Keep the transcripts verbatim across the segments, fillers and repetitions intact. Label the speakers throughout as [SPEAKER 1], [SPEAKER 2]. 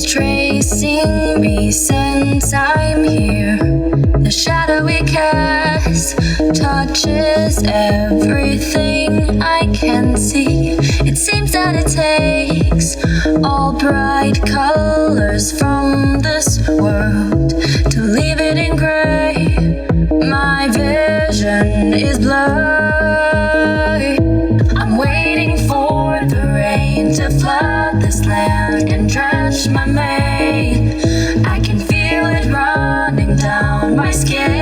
[SPEAKER 1] tracing me since I'm here. The shadow we cast touches everything I can see. It seems that it takes all bright colors from this world to leave it in gray. My vision is blurred. I'm waiting for the rain to flood this land and drench my mane. I can feel it running down my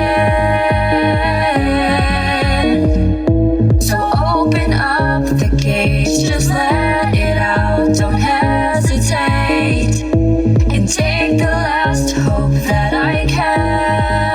[SPEAKER 1] skin. So open up the gates, just let it out, don't hesitate, and take the last hope that I can.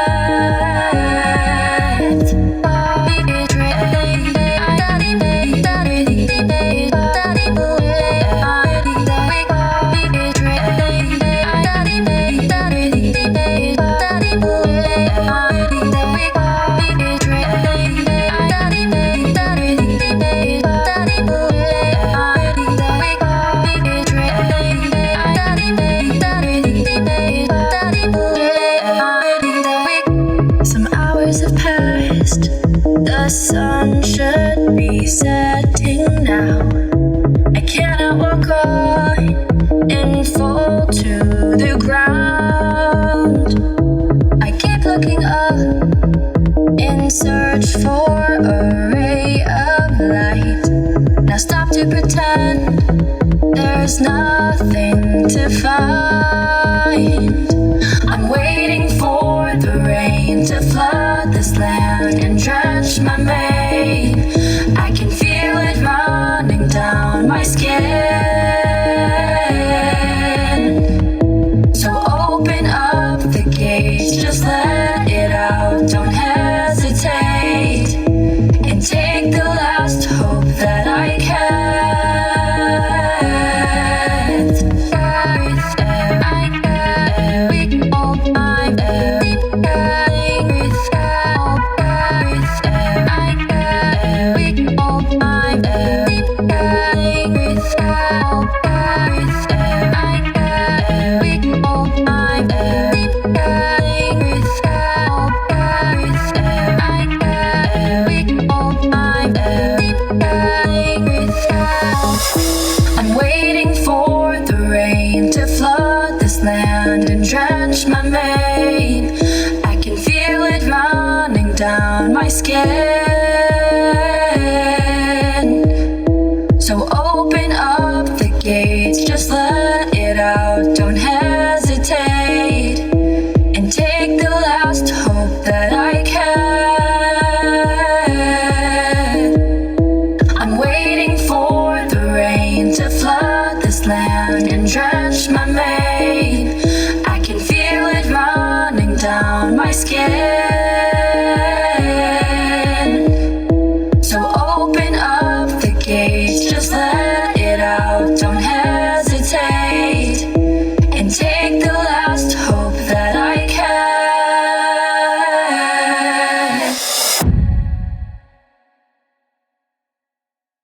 [SPEAKER 1] The sun should be setting now. I cannot walk on and fall to the ground. I keep looking up in search for a ray of light. Now stop to pretend there's nothing to find. I'm waiting for the rain to flood this land and drench my mane. I can feel it running down my skin. So open up the gates, just let it out, don't hesitate, and take the last hope that I can. I'm waiting for the rain to flood this land and drench my mane. I can feel it running down my skin. So open up the gates, just let it out, don't hesitate, and take the last hope that I can. I'm waiting for the rain to flood this land and drench my mane.